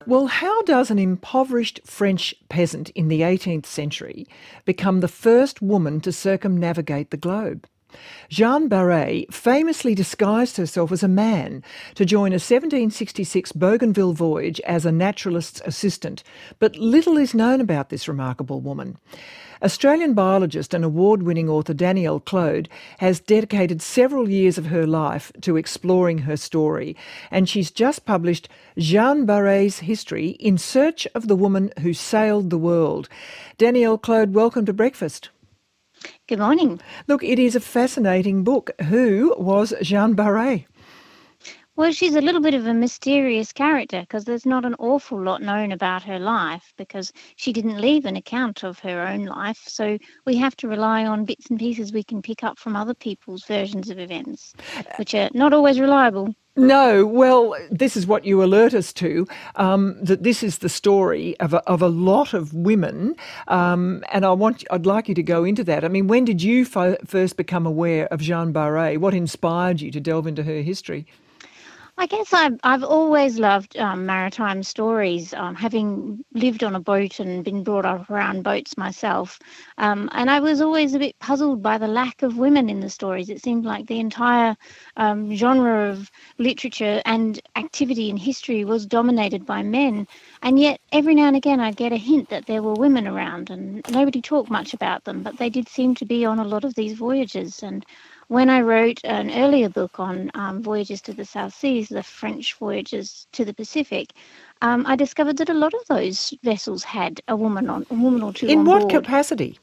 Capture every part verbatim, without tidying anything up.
Well, how does an impoverished French peasant in the eighteenth century become the first woman to circumnavigate the globe? Jeanne Barré famously disguised herself as a man to join a seventeen sixty-six Bougainville voyage as a naturalist's assistant, but little is known about this remarkable woman. Australian biologist and award-winning author Danielle Clode has dedicated several years of her life to exploring her story, and she's just published Jeanne Barré's History in Search of the Woman Who Sailed the World. Danielle Clode, welcome to Breakfast. Good morning. Look, it is a fascinating book. Who was Jeanne Barré? Well, she's a little bit of a mysterious character because there's not an awful lot known about her life because she didn't leave an account of her own life. So we have to rely on bits and pieces we can pick up from other people's versions of events, which are not always reliable. No, well, this is what you alert us to, um, that this is the story of a, of a lot of women, um, and I want, I'd like you to go into that. I mean, when did you fo- first become aware of Jeanne Barré? What inspired you to delve into her history? I guess I've, I've always loved um, maritime stories, um, having lived on a boat and been brought up around boats myself. Um, and I was always a bit puzzled by the lack of women in the stories. It seemed like the entire um, genre of literature and activity in history was dominated by men. And yet every now and again I'd get a hint that there were women around, and nobody talked much about them, but they did seem to be on a lot of these voyages. And when I wrote an earlier book on um, voyages to the South Seas, the French voyages to the Pacific, um, I discovered that a lot of those vessels had a woman on a woman or two In on what board. capacity?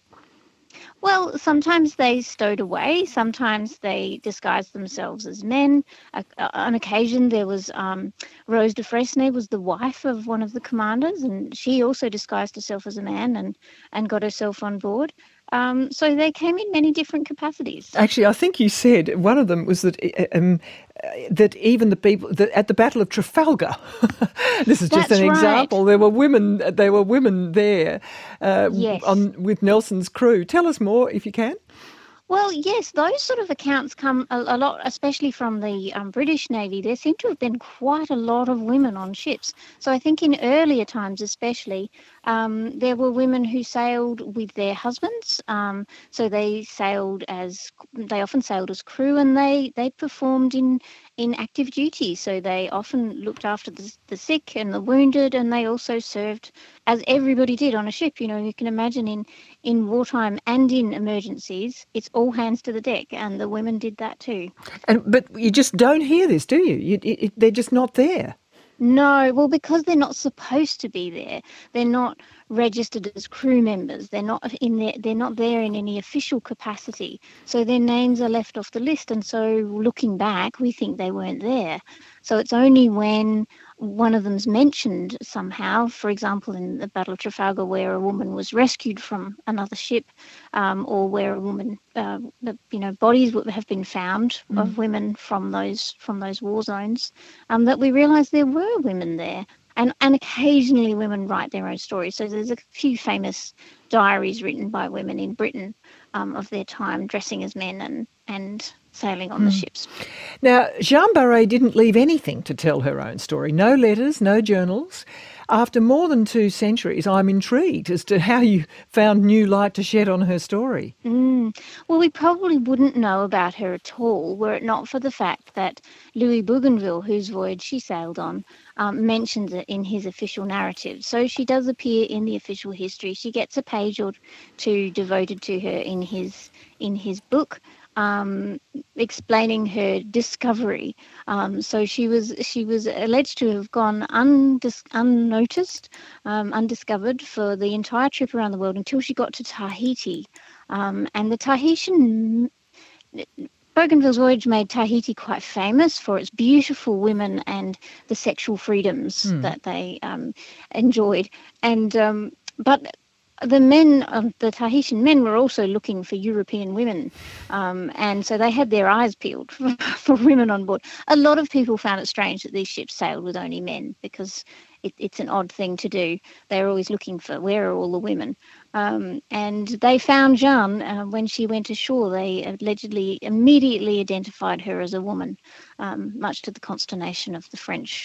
Well, sometimes they stowed away. Sometimes they disguised themselves as men. Uh, on occasion, there was um, Rose de Fresnay was the wife of one of the commanders, and she also disguised herself as a man and, and got herself on board. Um, so they came in many different capacities. Actually, I think you said one of them was that um, that even the people that at the Battle of Trafalgar, this is just That's an right. example. There were women. There were women there uh, Yes. on with Nelson's crew. Tell us more if you can. Well, yes, those sort of accounts come a, a lot, especially from the um, British Navy. There seem to have been quite a lot of women on ships. So I think in earlier times especially, um, there were women who sailed with their husbands. Um, so they sailed as, they often sailed as crew, and they, they performed in, in active duty. So they often looked after the, the sick and the wounded, and they also served, as everybody did on a ship. You know, you can imagine in, in wartime and in emergencies, it's all hands to the deck, and the women did that too. And but you just don't hear this, do you? you it, it, they're just not there. No, well, because they're not supposed to be there. They're not registered as crew members. They're not in there. They're not there in any official capacity. So their names are left off the list. And so, looking back, we think they weren't there. So it's only when one of them's mentioned somehow, for example, in the Battle of Trafalgar, where a woman was rescued from another ship, um, or where a woman, uh, you know, bodies have been found mm. of women from those from those war zones, um, that we realise there were women there. And, and occasionally women write their own stories. So there's a few famous diaries written by women in Britain um, of their time dressing as men and, and sailing on mm. the ships. Now, Jeanne Barré didn't leave anything to tell her own story. No letters, no journals. After more than two centuries, I'm intrigued as to how you found new light to shed on her story. Mm. Well, we probably wouldn't know about her at all were it not for the fact that Louis Bougainville, whose voyage she sailed on, um, mentions it in his official narrative. So she does appear in the official history. She gets a page or two devoted to her in his in his book. Um, explaining her discovery. Um, so she was she was alleged to have gone undis- unnoticed, um, undiscovered for the entire trip around the world until she got to Tahiti. Um, and the Tahitian... Bougainville's voyage made Tahiti quite famous for its beautiful women and the sexual freedoms mm. that they um, enjoyed. And um, but... The men, um, the Tahitian men, were also looking for European women, um, and so they had their eyes peeled for, for women on board. A lot of people found it strange that these ships sailed with only men because it, it's an odd thing to do. They're always looking for where are all the women, um, and they found Jeanne uh, when she went ashore. They allegedly immediately identified her as a woman, um, much to the consternation of the French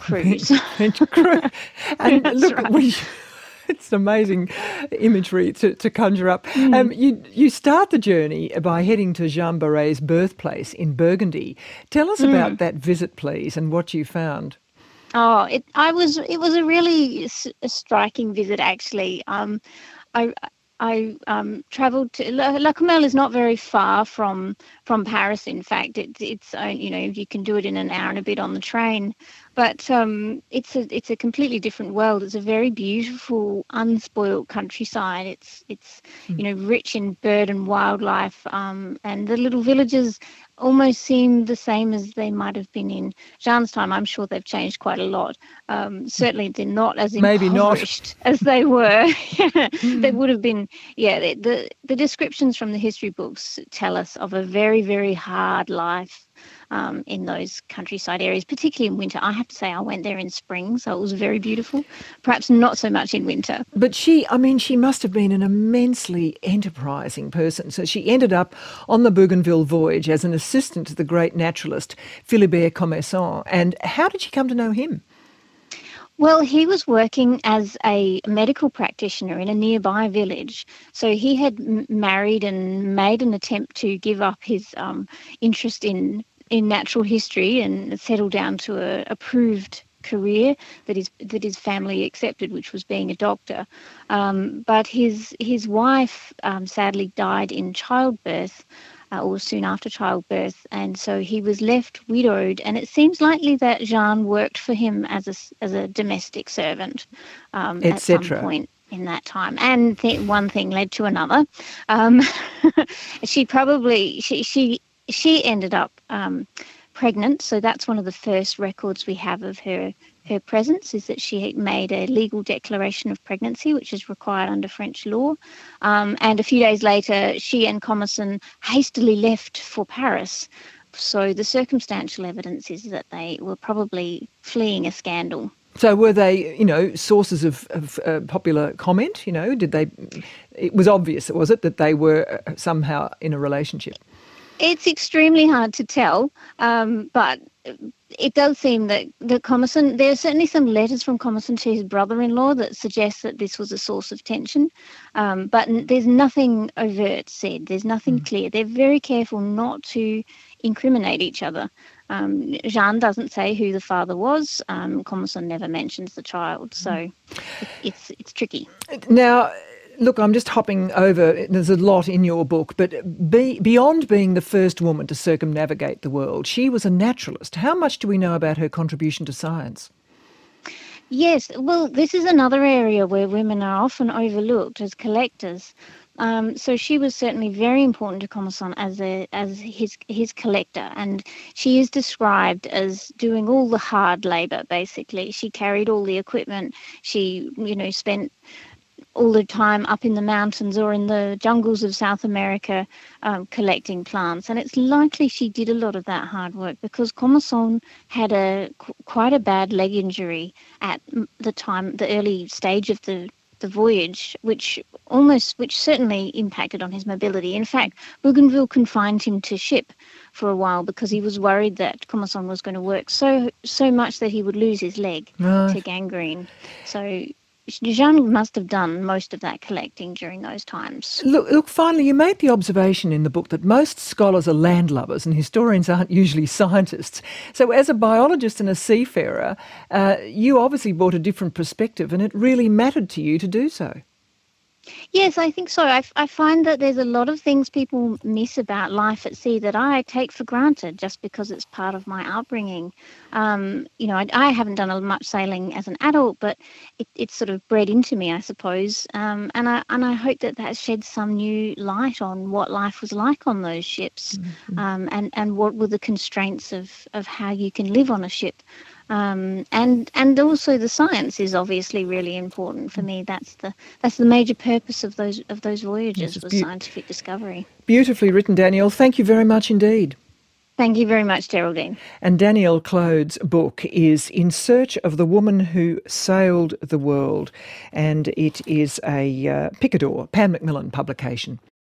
cruise. French cruise. And That's look, right. we... It's amazing imagery to, to conjure up. Mm. Um, you you start the journey by heading to Jean Baret's birthplace in Burgundy. Tell us Mm. about that visit, please, and what you found. Oh, it I was it was a really s- a striking visit, actually. Um, I I um, travelled to La, La Comelle is not very far from from Paris. In fact, it's it's uh, you know, you can do it in an hour and a bit on the train, but um, it's a it's a completely different world. It's a very beautiful, unspoilt countryside. It's it's you know, rich in bird and wildlife, um, and the little villages almost seem the same as they might have been in Jean's time. I'm sure they've changed quite a lot. Um, certainly, they're not as Maybe not. impoverished as they were. They Mm. would have been. Yeah, the, the the descriptions from the history books tell us of a very, very hard life um, in those countryside areas, particularly in winter. I have to say, I went there in spring, so it was very beautiful. Perhaps not so much in winter. But she, I mean, she must have been an immensely enterprising person. So she ended up on the Bougainville voyage as an assistant to the great naturalist Philibert Commerson. And how did she come to know him? Well, he was working as a medical practitioner in a nearby village. So he had m- married and made an attempt to give up his um, interest in, in natural history and settle down to a approved career that his that his family accepted, which was being a doctor. Um, but his his wife um, sadly died in childbirth, uh, or soon after childbirth, and so he was left widowed. And it seems likely that Jean worked for him as a s- as a domestic servant um, at some Etc. point in that time. And th- one thing led to another. Um, she probably she she she ended up um, pregnant. So that's one of the first records we have of her her presence, is that she made a legal declaration of pregnancy, which is required under French law. Um, and a few days later, she and Commerson hastily left for Paris. So the circumstantial evidence is that they were probably fleeing a scandal. So were they, you know, sources of, of uh, popular comment? You know, did they? It was obvious, was it, that they were uh, somehow in a relationship? It's extremely hard to tell, um, but it does seem that the Commerson, there are certainly some letters from Commerson to his brother-in-law that suggest that this was a source of tension, um, but n- there's nothing overt said. There's nothing Mm. clear. They're very careful not to incriminate each other. Um, Jean doesn't say who the father was. Um, Commerson never mentions the child, so it, it's it's tricky. Now, look, I'm just hopping over. There's a lot in your book, but be, beyond being the first woman to circumnavigate the world, she was a naturalist. How much do we know about her contribution to science? Yes, well, this is another area where women are often overlooked as collectors. Um, so she was certainly very important to Commerson as a as his his collector, and she is described as doing all the hard labour. Basically, she carried all the equipment. She, you know, spent all the time up in the mountains or in the jungles of South America um, collecting plants. And it's likely she did a lot of that hard work because Commerson had a qu- quite a bad leg injury at m- the time, the early stage of the the voyage, which almost, which certainly impacted on his mobility. In fact, Bougainville confined him to ship for a while because he was worried that Commerson was going to work so so much that he would lose his leg Right. to gangrene. So Jean must have done most of that collecting during those times. Look, look, finally, you made the observation in the book that most scholars are landlubbers and historians aren't usually scientists. So as a biologist and a seafarer, uh, you obviously brought a different perspective and it really mattered to you to do so. Yes, I think so. I, f- I find that there's a lot of things people miss about life at sea that I take for granted just because it's part of my upbringing. Um, you know, I, I haven't done a much sailing as an adult, but it, it's sort of bred into me, I suppose. Um, and I and I hope that that sheds some new light on what life was like on those ships, um, and and what were the constraints of of how you can live on a ship. Um, and and also the science is obviously really important for me. That's the that's the major purpose of those of those Yes, voyages, it's was beau- scientific discovery. beautifully written, Danielle. Thank you very much indeed. Thank you very much, Geraldine. And Danielle Clode's book is In Search of the Woman Who Sailed the World, and it is a uh, Picador, Pan Macmillan publication.